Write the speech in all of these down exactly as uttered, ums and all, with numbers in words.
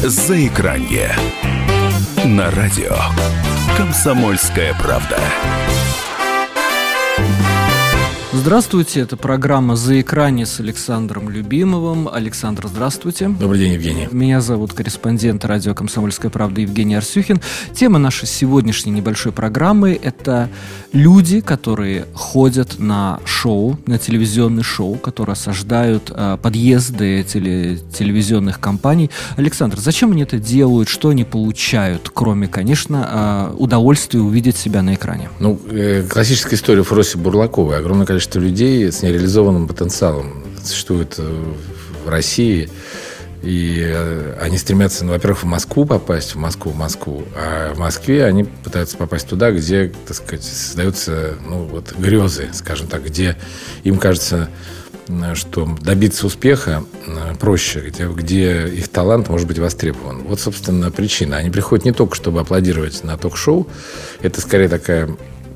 Заикранье. На радио «Комсомольская правда». Здравствуйте, это программа «Заикранье» с Александром Любимовым. Александр, здравствуйте. Добрый день, Евгений. Меня зовут корреспондент радио «Комсомольская правда» Евгений Арсюхин. Тема нашей сегодняшней небольшой программы – это люди, которые ходят на шоу, на телевизионные шоу, которые осаждают э, подъезды теле, телевизионных компаний. Александр, зачем они это делают, что они получают, кроме, конечно, э, удовольствия увидеть себя на экране? Ну, э, классическая история Фроси Бурлаковой. Огромное количество что людей с нереализованным потенциалом существует в России, и они стремятся, ну, во-первых, в Москву попасть, в Москву, в Москву, а в Москве они пытаются попасть туда, где, так сказать, создаются, ну, вот, грезы, скажем так, где им кажется, что добиться успеха проще, где, где их талант может быть востребован. Вот, собственно, причина. Они приходят не только, чтобы аплодировать на ток-шоу, это скорее такая...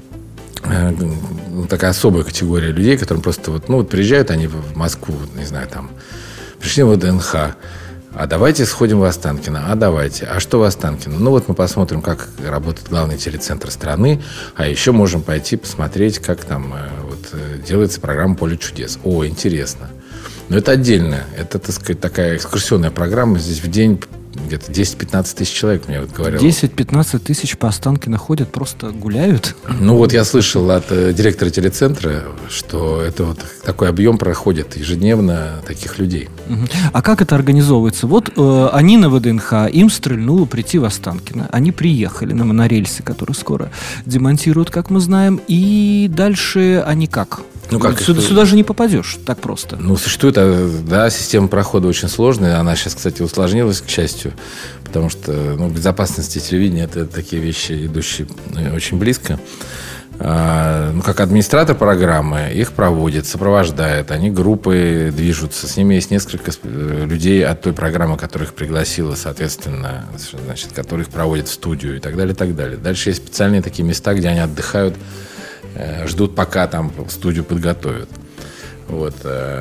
такая особая категория людей, которым просто вот, ну, вот приезжают они в Москву, не знаю, там, пришли в ВДНХ, а давайте сходим в Останкино, а давайте, а что в Останкино? Ну, вот мы посмотрим, как работает главный телецентр страны, а еще можем пойти посмотреть, как там вот делается программа «Поле чудес». О, интересно. Но это отдельно, это, так сказать, такая экскурсионная программа, здесь в день где-то десять-пятнадцать тысяч человек, мне вот говорил. десять-пятнадцать тысяч по Останкино ходят, просто гуляют? Ну, вот я слышал от э, директора телецентра, что это вот такой объем проходит ежедневно таких людей. Uh-huh. А как это организовывается? Вот э, они на ВДНХ, им стрельнуло прийти в Останкино. Они приехали на монорельсе, который скоро демонтируют, как мы знаем. И дальше они как? Ну, как сюда, сюда же не попадешь так просто. Ну, существует, да, система прохода очень сложная. Она сейчас, кстати, усложнилась, к счастью, потому что, ну, безопасность телевидения – это такие вещи, идущие, ну, очень близко. А, ну, как администратор программы, их проводит, сопровождает. Они группы движутся. С ними есть несколько людей от той программы, которая их пригласила, соответственно, значит, которые их проводят в студию и так далее, и так далее. Дальше есть специальные такие места, где они отдыхают, ждут, пока там студию подготовят. Вот.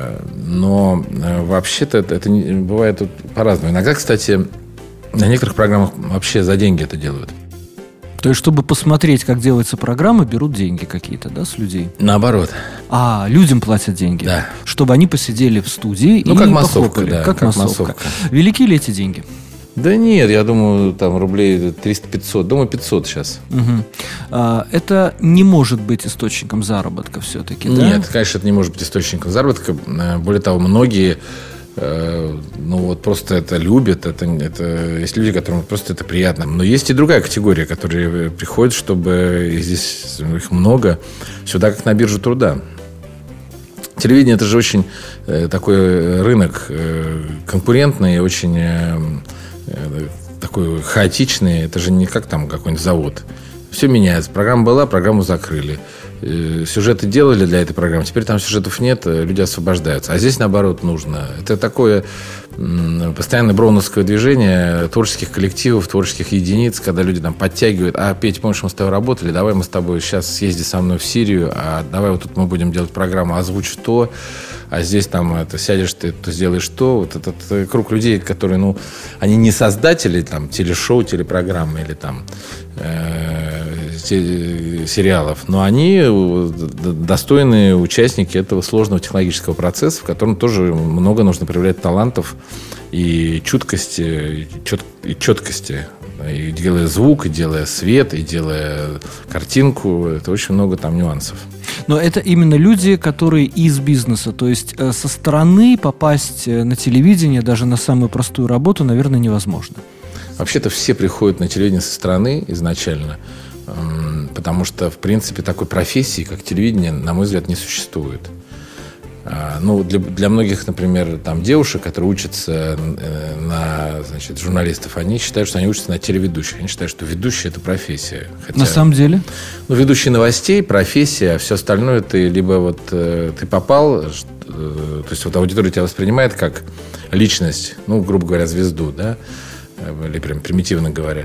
Но вообще-то это, это не, бывает по-разному. Иногда, кстати, на некоторых программах вообще за деньги это делают. То есть, чтобы посмотреть, как делается программа, берут деньги какие-то, да, с людей? Наоборот. А, людям платят деньги? Да. Чтобы они посидели в студии, ну, и как массовка, похлопали. Да, как, как массовка. массовка. Велики ли эти деньги? Да нет, я думаю, там рублей триста-пятьсот. Думаю, пятьсот сейчас. Угу. А, это не может быть источником заработка все-таки, да? Нет, конечно, это не может быть источником заработка. Более того, многие, э, ну вот просто это любят. Это, это, есть люди, которым просто это приятно. Но есть и другая категория, которые приходят, чтобы, и здесь их много, сюда как на биржу труда. Телевидение – это же очень э, такой рынок э, конкурентный, очень... Э, такой хаотичный, это же не как там какой-нибудь завод. Все меняется. Программа была, программу закрыли. Сюжеты делали для этой программы, теперь там сюжетов нет, люди освобождаются. А здесь, наоборот, нужно. Это такое постоянное броуновское движение творческих коллективов, творческих единиц, когда люди там подтягивают. А, Петя, помнишь, мы с тобой работали, давай мы с тобой сейчас съезди со мной в Сирию, а давай вот тут мы будем делать программу «Озвучь то», а здесь там это, сядешь ты, то сделаешь то. Вот этот, этот круг людей, которые, ну, они не создатели там телешоу, телепрограммы или там э, сериалов, но они достойные участники этого сложного технологического процесса, в котором тоже много нужно проявлять талантов и чуткости, и, чет, и четкости. И делая звук, и делая свет, и делая картинку, это очень много там нюансов. Но это именно люди, которые из бизнеса, то есть со стороны попасть на телевидение, даже на самую простую работу, наверное, невозможно. Вообще-то все приходят на телевидение со стороны изначально, потому что, в принципе, такой профессии, как телевидение, на мой взгляд, не существует. Ну, для, для многих, например, там, девушек, которые учатся на, значит, журналистов, они считают, что они учатся на телеведущих. Они считают, что ведущий – это профессия. Хотя, на самом деле? Ну, ведущий новостей – профессия, а все остальное ты либо вот ты попал, то есть вот аудитория тебя воспринимает как личность, ну, грубо говоря, звезду, да, или прям примитивно говоря.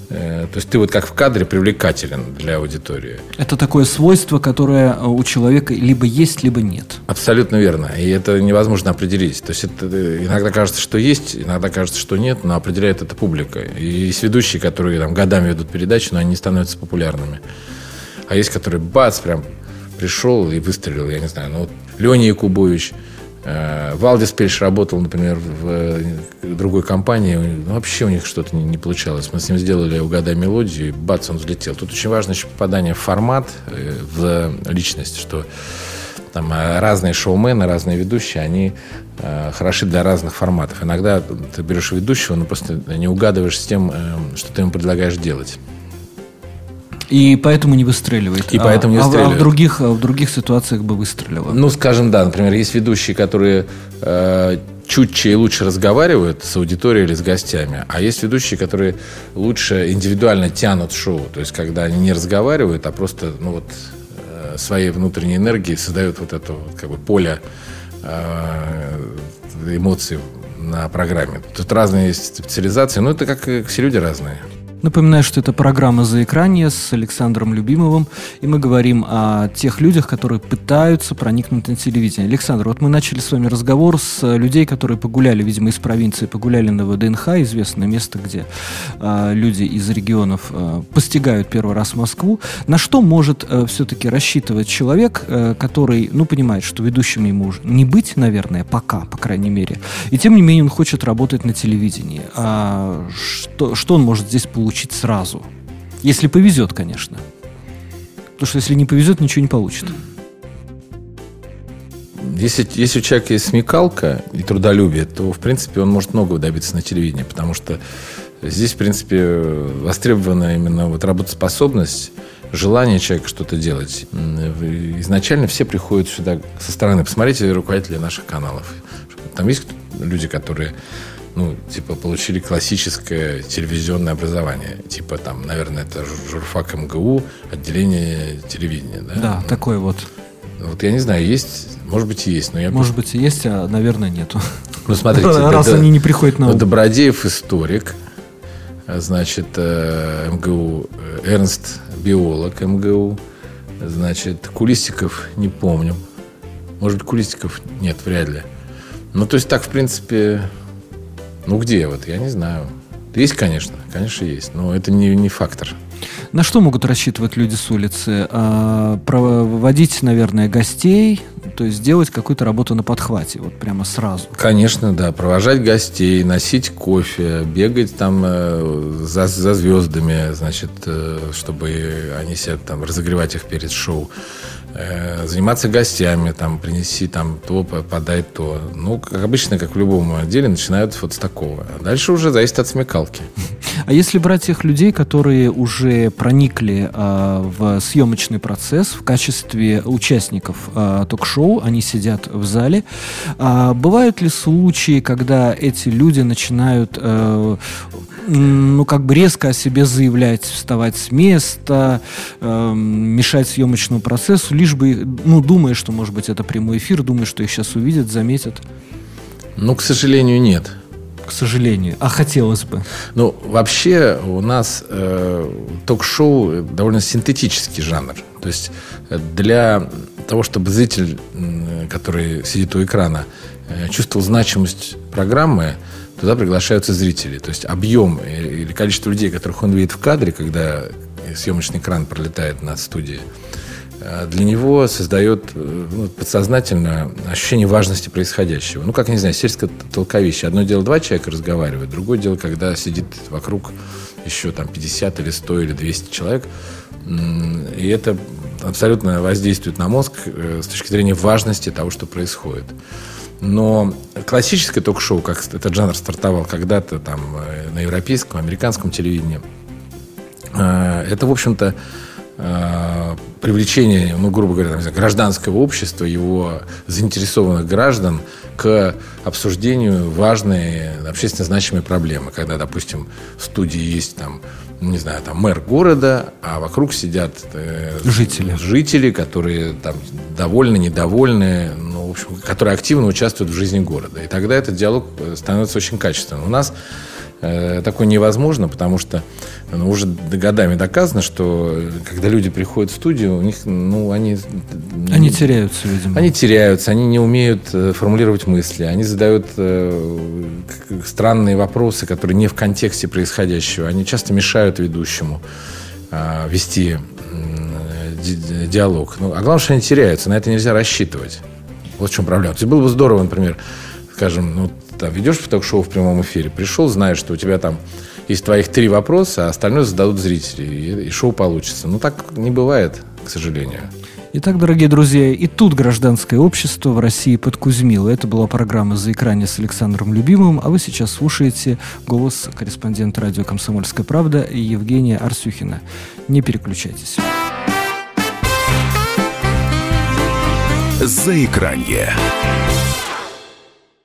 То есть ты вот как в кадре привлекателен для аудитории. Это такое свойство, которое у человека либо есть, либо нет. Абсолютно верно. И это невозможно определить. То есть это иногда кажется, что есть, иногда кажется, что нет, но определяет это публика. И есть ведущие, которые там годами ведут передачи, но они не становятся популярными. А есть, которые бац, прям пришел и выстрелил, я не знаю. Ну, вот Леня Якубович, Валдис Пельш работал, например, в другой компании. Ну, вообще у них что-то не, не получалось. Мы с ним сделали «Угадай мелодию», и бац, он взлетел. Тут очень важно еще попадание в формат, в личность, что там разные шоумены, разные ведущие, они э, хороши для разных форматов. Иногда ты берешь ведущего, но просто не угадываешь с тем, э, что ты ему предлагаешь делать. И поэтому не выстреливает. И поэтому не а, выстреливает. А в других, в других ситуациях бы выстрелило. Ну, скажем, да. Например, есть ведущие, которые э, чутче и лучше разговаривают с аудиторией или с гостями. А есть ведущие, которые лучше индивидуально тянут шоу. То есть, когда они не разговаривают, а просто, ну, вот, э, своей внутренней энергией создают вот это вот, как бы, поле э, эмоций на программе. Тут разные есть специализации. Но это как все люди разные. Напоминаю, что это программа «Заэкранье» с Александром Любимовым, и мы говорим о тех людях, которые пытаются проникнуть на телевидение. Александр, вот мы начали с вами разговор с людей, которые погуляли, видимо, из провинции, погуляли на ВДНХ, известное место, где э, люди из регионов э, постигают первый раз Москву. На что может э, все-таки рассчитывать человек, э, который, ну, понимает, что ведущим ему не быть, наверное, пока, по крайней мере, и тем не менее он хочет работать на телевидении. А что, что он может здесь получить? Получить сразу. Если повезет, конечно. Потому что если не повезет, ничего не получит. Если, если у человека есть смекалка и трудолюбие, то, в принципе, он может многого добиться на телевидении, потому что здесь, в принципе, востребована именно вот работоспособность, желание человека что-то делать. Изначально все приходят сюда со стороны. Посмотрите руководители наших каналов. Там есть люди, которые... ну, типа, получили классическое телевизионное образование. Типа, там, наверное, это журфак МГУ, отделение телевидения, да? Да, ну, такой вот. Вот я не знаю, есть, может быть, и есть. Но я может просто... быть, и есть, а, наверное, нету. Ну, смотрите. Раз они не приходят на ум. Добродеев историк, значит, МГУ, Эрнст биолог МГУ, значит, Кулистиков не помню. Может быть, Кулистиков нет, вряд ли. Ну, то есть так, в принципе... Ну, где вот? Я не знаю. Есть, конечно. Конечно, есть. Но это не, не фактор. На что могут рассчитывать люди с улицы? А, проводить, наверное, гостей, то есть делать какую-то работу на подхвате, вот прямо сразу. Конечно, да. Провожать гостей, носить кофе, бегать там э, за, за звездами, значит, э, чтобы они себя там разогревать их перед шоу. Заниматься гостями, там, принеси там то, подай то. Ну, как обычно, как в любом деле, начинают вот с такого. А дальше уже зависит от смекалки. А если брать тех людей, которые уже проникли э, в съемочный процесс в качестве участников э, ток-шоу, они сидят в зале, э, бывают ли случаи, когда эти люди начинают... Э, ну, как бы резко о себе заявлять, вставать с места, э, мешать съемочному процессу, лишь бы, ну, думая, что, может быть, это прямой эфир, думая, что их сейчас увидят, заметят? Ну, к сожалению, нет. К сожалению. А хотелось бы. Ну, вообще у нас э, ток-шоу довольно синтетический жанр. То есть для того, чтобы зритель, который сидит у экрана, чувствовал значимость программы, туда приглашаются зрители. То есть объем или количество людей, которых он видит в кадре, когда съемочный экран пролетает над студией, для него создает, ну, подсознательно ощущение важности происходящего. Ну, как, не знаю, сельское толковище. Одно дело, два человека разговаривают, другое дело, когда сидит вокруг еще там пятьдесят или сто или двести человек. И это абсолютно воздействует на мозг с точки зрения важности того, что происходит. Но классическое ток-шоу, как этот жанр стартовал когда-то там на европейском, американском телевидении, это, в общем-то, привлечение, ну, грубо говоря, там, гражданского общества, его заинтересованных граждан к обсуждению важной, общественно значимой проблемы. Когда, допустим, в студии есть там, не знаю, там мэр города, а вокруг сидят э, жители. жители, которые там довольны, недовольны, ну, в общем, которые активно участвуют в жизни города. И тогда этот диалог становится очень качественным. У нас э, такое невозможно, потому что ну, уже годами доказано, что когда люди приходят в студию, у них, ну, они... Они теряются, видимо. Они теряются, они не умеют э, формулировать мысли, они задают э, странные вопросы, которые не в контексте происходящего. Они часто мешают ведущему э, вести э, диалог. Ну, а главное, что они теряются, на это нельзя рассчитывать. Вот в чем проблема. То есть было бы здорово, например, скажем, ну, там, ведешь ток-шоу в прямом эфире, пришел, знаешь, что у тебя там есть твоих три вопроса, а остальное зададут зрители, и, и шоу получится. Ну, так не бывает, к сожалению. Итак, дорогие друзья, и тут гражданское общество в России подкузмило. Это была программа «За экране» с Александром Любимым, а вы сейчас слушаете голос корреспондента радио «Комсомольская правда» Евгения Арсюхина. Не переключайтесь. «За экране».